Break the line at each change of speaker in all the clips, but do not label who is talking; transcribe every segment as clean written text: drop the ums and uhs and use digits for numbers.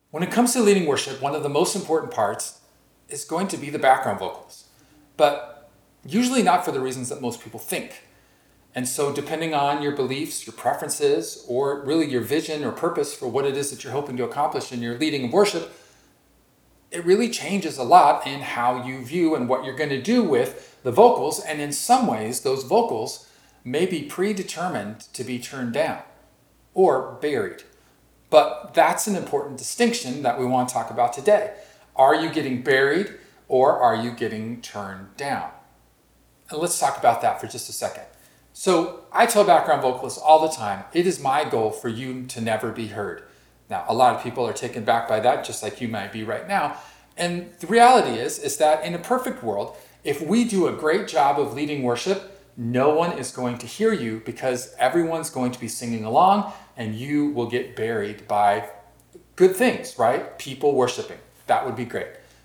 When it comes to leading worship, one of the most important parts is going to be the background vocals, but usually not for the reasons that most people think. And so depending on your beliefs, your preferences, or really your vision or purpose for what it is that you're hoping to accomplish in your leading of worship, it really changes a lot in how you view and what you're going to do with the vocals. And in some ways, those vocals may be predetermined to be turned down or buried. But that's an important distinction that we want to talk about today. Are you getting buried or are you getting turned down? And let's talk about that for just a second. So I tell background vocalists all the time, it is my goal for you to never be heard. Now, a lot of people are taken back by that, just like you might be right now. And the reality is that in a perfect world, if we do a great job of leading worship, no one is going to hear you because everyone's going to be singing along and you will get buried by good things, right? People worshiping. That would be great.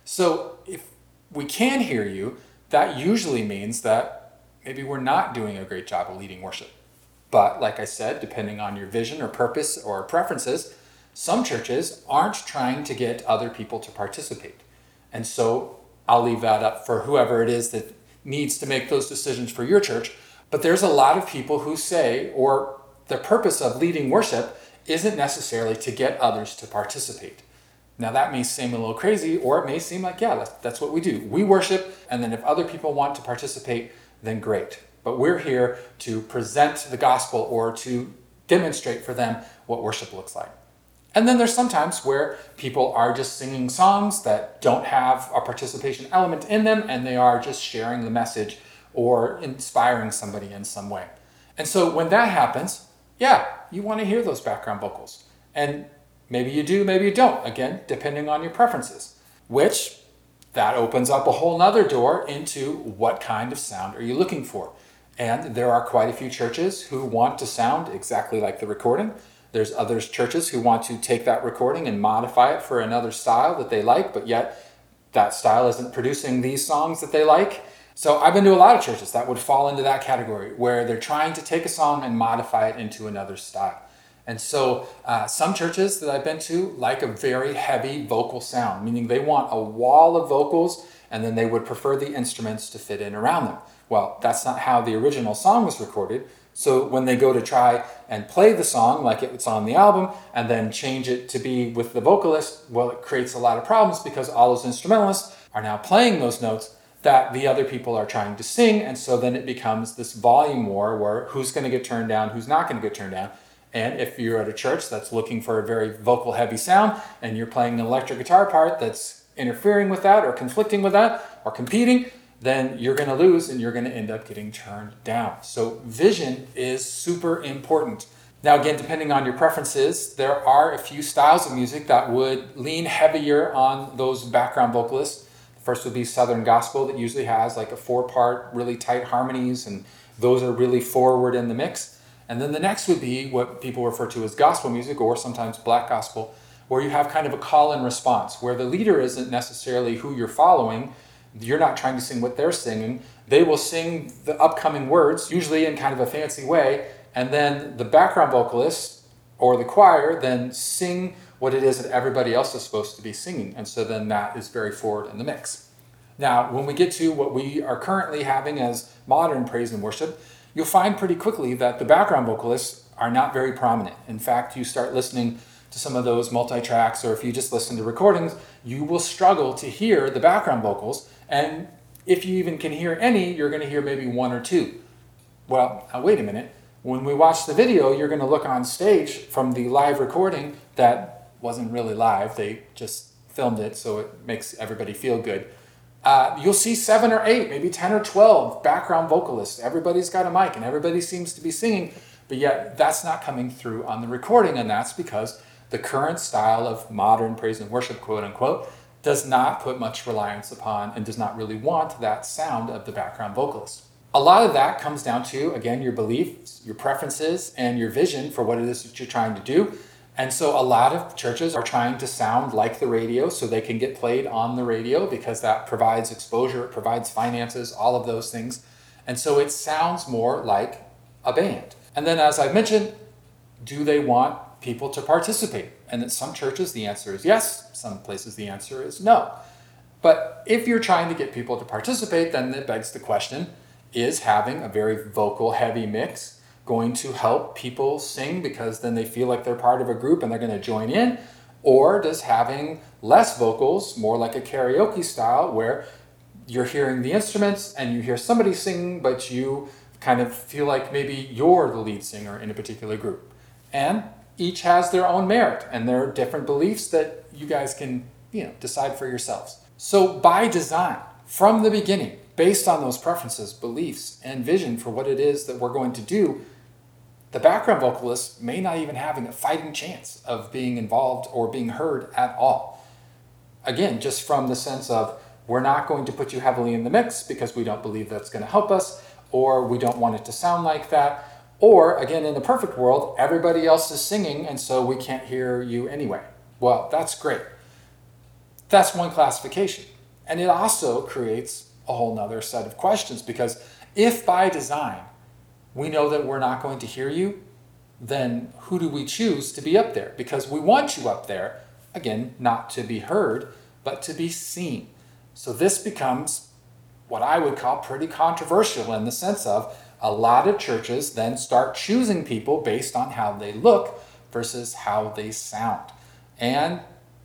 So if we can hear you, that usually means that maybe we're not doing a great job of leading worship. But like I said, depending on your vision or purpose or preferences, some churches aren't trying to get other people to participate. And so I'll leave that up for whoever it is that needs to make those decisions for your church. But there's a lot of people who say, or the purpose of leading worship isn't necessarily to get others to participate. Now that may seem a little crazy, or it may seem like, yeah, that's what we do. We worship, and then if other people want to participate, then great. But we're here to present the gospel or to demonstrate for them what worship looks like. And then there's sometimes where people are just singing songs that don't have a participation element in them, and they are just sharing the message or inspiring somebody in some way. And so when that happens, yeah, you want to hear those background vocals. And maybe you do, maybe you don't, again, depending on your preferences, which that opens up a whole nother door into what kind of sound are you looking for. And there are quite a few churches who want to sound exactly like the recording. There's other churches who want to take that recording and modify it for another style that they like, but yet that style isn't producing these songs that they like. So I've been to a lot of churches that would fall into that category where they're trying to take a song and modify it into another style. And so some churches that I've been to like a very heavy vocal sound, meaning they want a wall of vocals and then they would prefer the instruments to fit in around them. Well, that's not how the original song was recorded. So when they go to try and play the song like it's on the album and then change it to be with the vocalist, well, it creates a lot of problems because all those instrumentalists are now playing those notes that the other people are trying to sing. And so then it becomes this volume war where who's going to get turned down, who's not going to get turned down. And if you're at a church that's looking for a very vocal heavy sound and you're playing an electric guitar part that's interfering with that or conflicting with that or competing, then you're going to lose and you're going to end up getting turned down. So vision is super important. Now, again, depending on your preferences, there are a few styles of music that would lean heavier on those background vocalists. The first would be Southern gospel that usually has like a 4-part, really tight harmonies, and those are really forward in the mix. And then the next would be what people refer to as gospel music or sometimes black gospel, where you have kind of a call and response, where the leader isn't necessarily who you're following. You're not trying to sing what they're singing. They will sing the upcoming words, usually in kind of a fancy way, and then the background vocalist or the choir then sing what it is that everybody else is supposed to be singing. And so then that is very forward in the mix. Now, when we get to what we are currently having as modern praise and worship, you'll find pretty quickly that the background vocalists are not very prominent. In fact, you start listening to some of those multi-tracks, or if you just listen to recordings, you will struggle to hear the background vocals. And if you even can hear any, you're going to hear maybe one or two. Well, now wait a minute. When we watch the video, you're going to look on stage from the live recording that wasn't really live. They just filmed it so it makes everybody feel good. You'll see 7 or 8, maybe 10 or 12 background vocalists. Everybody's got a mic and everybody seems to be singing, but yet that's not coming through on the recording, and that's because the current style of modern praise and worship, quote unquote, does not put much reliance upon and does not really want that sound of the background vocalist. A lot of that comes down to, again, your beliefs, your preferences, and your vision for what it is that you're trying to do. And so a lot of churches are trying to sound like the radio so they can get played on the radio because that provides exposure, it provides finances, all of those things. And so it sounds more like a band. And then as I mentioned, do they want people to participate. And in some churches, the answer is yes. Some places, the answer is no. But if you're trying to get people to participate, then it begs the question, is having a very vocal heavy mix going to help people sing because then they feel like they're part of a group and they're going to join in? Or does having less vocals, more like a karaoke style, where you're hearing the instruments and you hear somebody singing, but you kind of feel like maybe you're the lead singer in a particular group? And each has their own merit, and there are different beliefs that you guys can, decide for yourselves. So by design, from the beginning, based on those preferences, beliefs, and vision for what it is that we're going to do, the background vocalist may not even having a fighting chance of being involved or being heard at all. Again, just from the sense of, we're not going to put you heavily in the mix because we don't believe that's going to help us, or we don't want it to sound like that. Or, again, in the perfect world, everybody else is singing and so we can't hear you anyway. Well, that's great. That's one classification. And it also creates a whole nother set of questions, because if by design we know that we're not going to hear you, then who do we choose to be up there? Because we want you up there, again, not to be heard, but to be seen. So this becomes what I would call pretty controversial, in the sense of a lot of churches then start choosing people based on how they look versus how they sound. And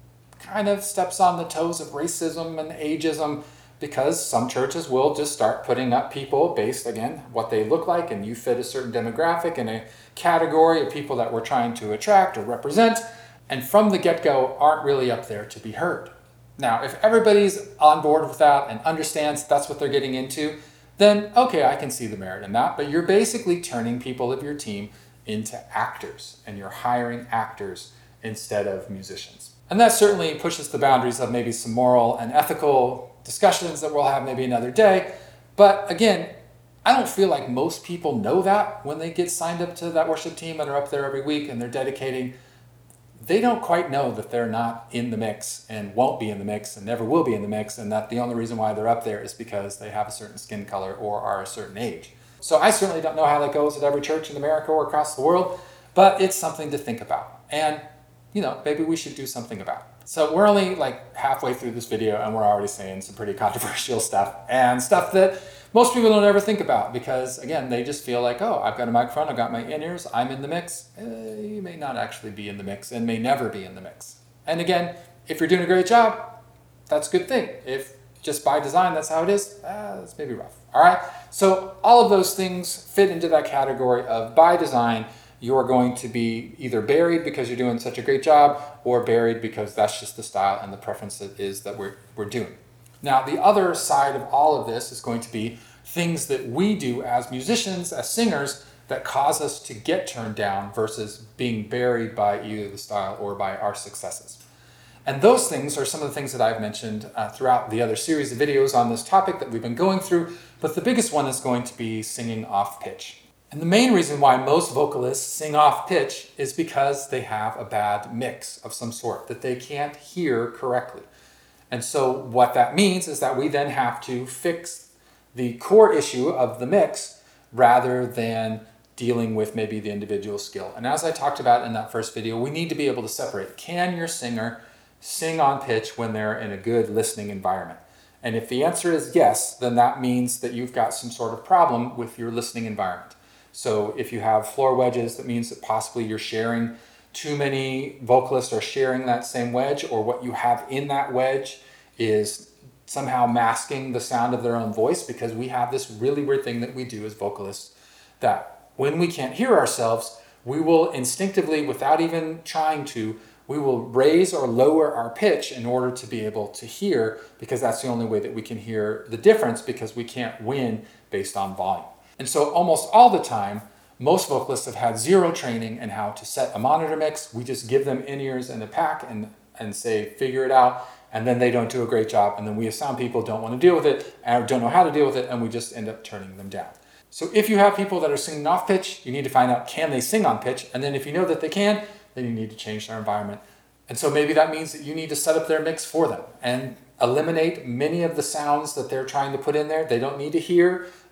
kind of steps on the toes of racism and ageism, because some churches will just start putting up people based, again, what they look like, and you fit a certain demographic in a category of people that we're trying to attract or represent, and from the get-go aren't really up there to be heard. Now, if everybody's on board with that and understands that's what they're getting into, then okay, I can see the merit in that, but you're basically turning people of your team into actors, and you're hiring actors instead of musicians. And that certainly pushes the boundaries of maybe some moral and ethical discussions that we'll have maybe another day. But again, I don't feel like most people know that when they get signed up to that worship team and are up there every week and they're dedicating. They don't quite know that they're not in the mix and won't be in the mix and never will be in the mix, and that the only reason why they're up there is because they have a certain skin color or are a certain age. So I certainly don't know how that goes at every church in America or across the world, but it's something to think about. And maybe we should do something about it. So we're only like halfway through this video and we're already saying some pretty controversial stuff, and stuff that most people don't ever think about, because again, they just feel like, oh, I've got a microphone, I've got my in-ears, I'm in the mix. You may not actually be in the mix and may never be in the mix. And again, if you're doing a great job, that's a good thing. If just by design that's how it is, that's maybe rough. All right. So all of those things fit into that category of, by design, you are going to be either buried because you're doing such a great job, or buried because that's just the style and the preference it is that we're doing. Now, the other side of all of this is going to be things that we do as musicians, as singers, that cause us to get turned down versus being buried by either the style or by our successes. And those things are some of the things that I've mentioned throughout the other series of videos on this topic that we've been going through, but the biggest one is going to be singing off pitch. And the main reason why most vocalists sing off pitch is because they have a bad mix of some sort that they can't hear correctly. And so what that means is that we then have to fix the core issue of the mix rather than dealing with maybe the individual skill. And as I talked about in that first video, we need to be able to separate. Can your singer sing on pitch when they're in a good listening environment? And if the answer is yes, then that means that you've got some sort of problem with your listening environment. So if you have floor wedges, that means that possibly you're sharing, too many vocalists are sharing that same wedge, or what you have in that wedge is somehow masking the sound of their own voice, because we have this really weird thing that we do as vocalists, that when we can't hear ourselves, we will instinctively, without even trying to, we will raise or lower our pitch in order to be able to hear, because that's the only way that we can hear the difference, because we can't win based on volume. And so almost all the time, most vocalists have had zero training in how to set a monitor mix. We just give them in-ears and a pack and say, figure it out. And then they don't do a great job. And then we as sound people don't want to deal with it, or don't know how to deal with it, and we just end up turning them down. So if you have people that are singing off pitch, you need to find out, can they sing on pitch? And then if you know that they can, then you need to change their environment. And so maybe that means that you need to set up their mix for them and eliminate many of the sounds that they're trying to put in there. They don't need to hear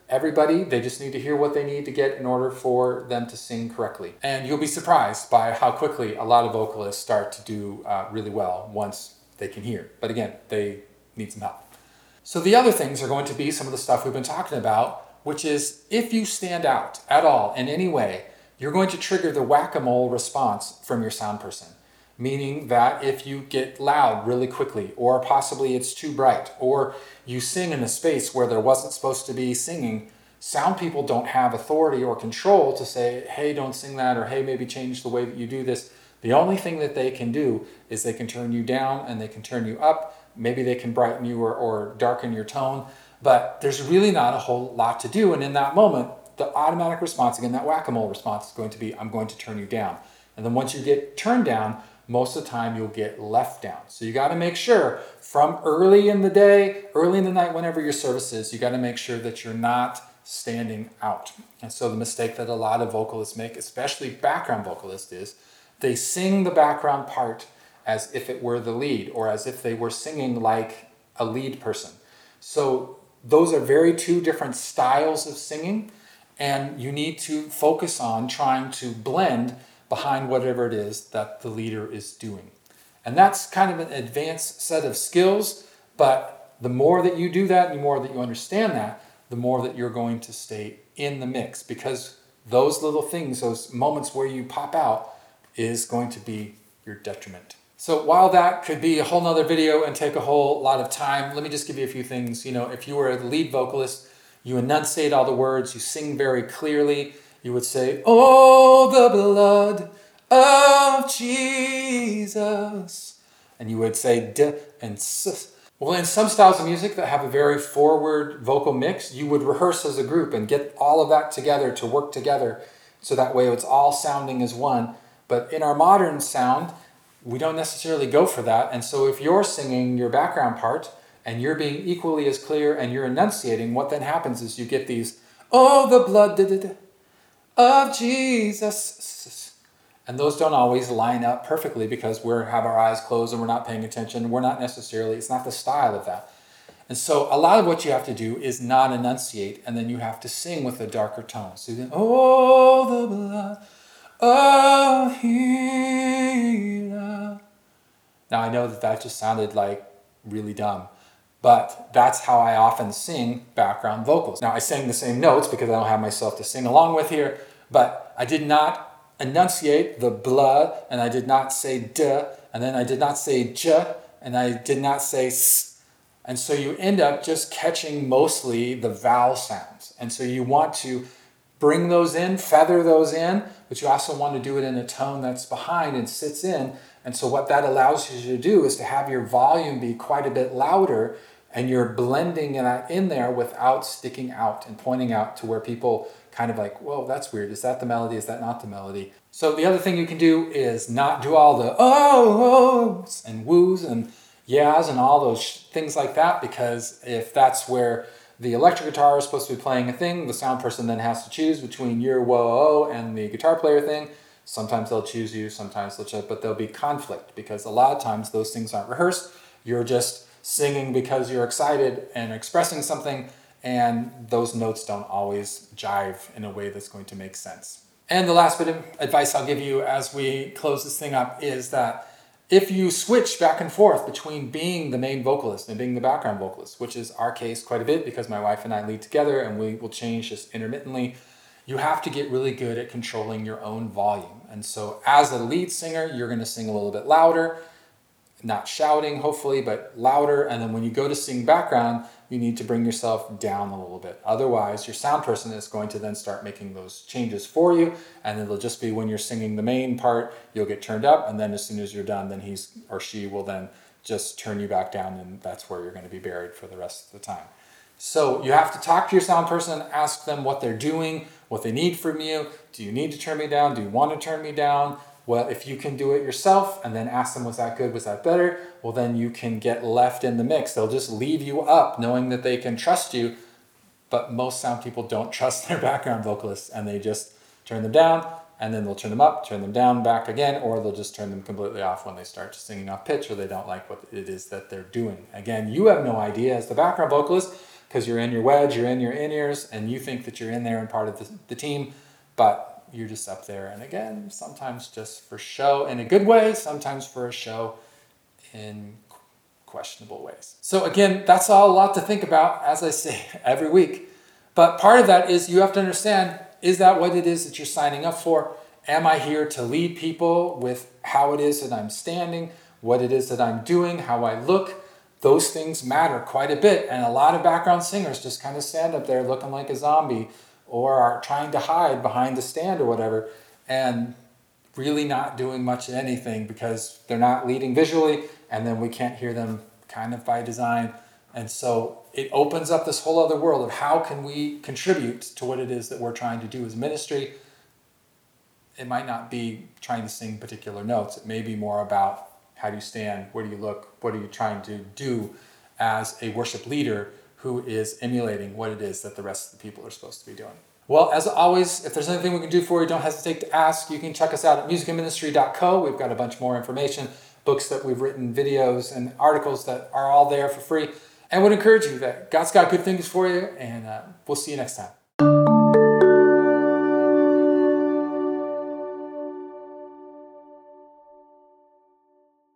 everybody. They just need to hear what they need to get in order for them to sing correctly. And you'll be surprised by how quickly a lot of vocalists start to do really well once they can hear. But again, they need some help. So the other things are going to be some of the stuff we've been talking about, which is if you stand out at all in any way, you're going to trigger the whack-a-mole response from your sound person. Meaning that if you get loud really quickly, or possibly it's too bright, or you sing in a space where there wasn't supposed to be singing, sound people don't have authority or control to say, hey, don't sing that, or hey, maybe change the way that you do this. The only thing that they can do is they can turn you down and they can turn you up. Maybe they can brighten you or darken your tone, but there's really not a whole lot to do. And in that moment, the automatic response, again, that whack-a-mole response is going to be, I'm going to turn you down. And then once you get turned down, most of the time you'll get left down. So you got to make sure from early in the day, early in the night, whenever your service is, you got to make sure that you're not standing out. And so the mistake that a lot of vocalists make, especially background vocalists, is they sing the background part as if it were the lead, or as if they were singing like a lead person. So those are very two different styles of singing, and you need to focus on trying to blend behind whatever it is that the leader is doing. And that's kind of an advanced set of skills, but the more that you do that, and the more that you understand that, the more that you're going to stay in the mix, because those little things, those moments where you pop out, is going to be your detriment. So while that could be a whole nother video and take a whole lot of time, let me just give you a few things. If you were a lead vocalist, you enunciate all the words, you sing very clearly. You would say, oh, the blood of Jesus. And you would say d and s. Well, in some styles of music that have a very forward vocal mix, you would rehearse as a group and get all of that together to work together, so that way it's all sounding as one. But in our modern sound, we don't necessarily go for that. And so if you're singing your background part and you're being equally as clear and you're enunciating, what then happens is you get these, oh, the blood of Jesus. And those don't always line up perfectly because we have our eyes closed and we're not paying attention. We're not necessarily, it's not the style of that. And so a lot of what you have to do is not enunciate, and then you have to sing with a darker tone. So then, oh, the blood of healer. Now I know that just sounded like really dumb, but that's how I often sing background vocals. Now I sang the same notes because I don't have myself to sing along with here, but I did not enunciate the blood, and I did not say duh, and then I did not say j, and I did not say s. And so you end up just catching mostly the vowel sounds. And so you want to bring those in, feather those in, but you also want to do it in a tone that's behind and sits in. And so what that allows you to do is to have your volume be quite a bit louder, and you're blending that in there without sticking out and pointing out to where people kind of like, whoa, that's weird. Is that the melody? Is that not the melody? So the other thing you can do is not do all the ohs and woos and yeahs and all those things like that, because if that's where the electric guitar is supposed to be playing a thing, the sound person then has to choose between your whoa and the guitar player thing. Sometimes they'll choose you, sometimes they'll choose, but there'll be conflict because a lot of times those things aren't rehearsed. You're just singing because you're excited and expressing something, and those notes don't always jive in a way that's going to make sense. And the last bit of advice I'll give you as we close this thing up is that if you switch back and forth between being the main vocalist and being the background vocalist, which is our case quite a bit because my wife and I lead together and we will change just intermittently, you have to get really good at controlling your own volume. And so as a lead singer, you're going to sing a little bit louder, not shouting, hopefully, but louder. And then when you go to sing background, you need to bring yourself down a little bit. Otherwise, your sound person is going to then start making those changes for you. And it'll just be when you're singing the main part, you'll get turned up. And then as soon as you're done, then he or she will then just turn you back down. And that's where you're going to be buried for the rest of the time. So you have to talk to your sound person, ask them what they're doing, what they need from you. Do you need to turn me down? Do you want to turn me down? Well, if you can do it yourself and then ask them, was that good? Was that better? Well, then you can get left in the mix. They'll just leave you up knowing that they can trust you. But most sound people don't trust their background vocalists, and they just turn them down, and then they'll turn them up, turn them down, back again, or they'll just turn them completely off when they start singing off pitch or they don't like what it is that they're doing. Again, you have no idea as the background vocalist because you're in your wedge, you're in your in-ears, and you think that you're in there and part of the team, but you're just up there. And again, sometimes just for show in a good way, sometimes for a show in questionable ways. So again, that's all a lot to think about, as I say, every week. But part of that is you have to understand, is that what it is that you're signing up for? Am I here to lead people with how it is that I'm standing, what it is that I'm doing, how I look? Those things matter quite a bit. And a lot of background singers just kind of stand up there looking like a zombie or are trying to hide behind the stand or whatever and really not doing much of anything because they're not leading visually, and then we can't hear them kind of by design. And so it opens up this whole other world of how can we contribute to what it is that we're trying to do as ministry. It might not be trying to sing particular notes. It may be more about how do you stand, where do you look, what are you trying to do as a worship leader who is emulating what it is that the rest of the people are supposed to be doing. Well, as always, if there's anything we can do for you, don't hesitate to ask. You can check us out at musicandministry.co. We've got a bunch more information, books that we've written, videos, and articles that are all there for free. And would encourage you that God's got good things for you, and we'll see you next time.